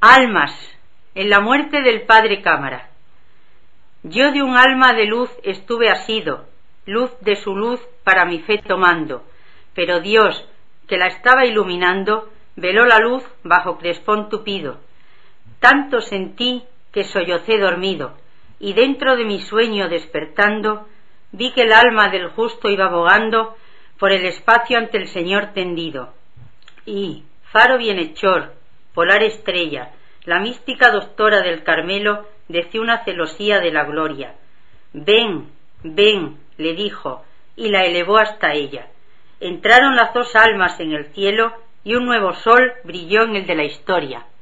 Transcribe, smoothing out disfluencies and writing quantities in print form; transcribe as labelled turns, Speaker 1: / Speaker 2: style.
Speaker 1: Almas, en la muerte del padre Cámara. Yo de un alma de luz estuve asido, luz de su luz para mi fe tomando, pero Dios, que la estaba iluminando, veló la luz bajo crespón tupido. Tanto sentí que sollocé dormido, y dentro de mi sueño despertando, vi que el alma del justo iba bogando por el espacio ante el Señor tendido. Y, faro bienhechor, polar estrella, la mística doctora del Carmelo, decía una celosía de la gloria. Ven, ven, le dijo, y la elevó hasta ella. Entraron las dos almas en el cielo, y un nuevo sol brilló en el de la historia.